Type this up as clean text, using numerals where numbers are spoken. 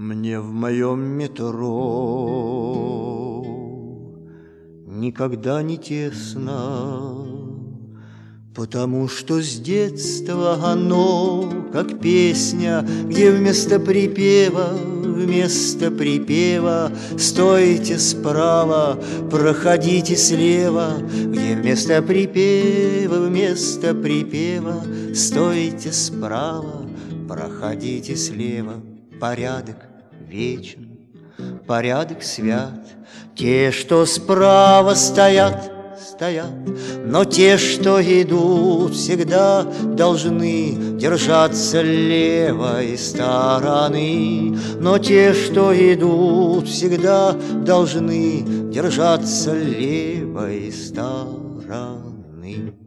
Мне в моем метро никогда не тесно, потому что с детства оно, как песня, где вместо припева стойте справа, проходите слева, где вместо припева стойте справа, проходите слева. Порядок вечен, порядок свят. Те, что справа стоят, но те, что идут, всегда должны держаться левой стороны. Но те, что идут, всегда должны держаться левой стороны.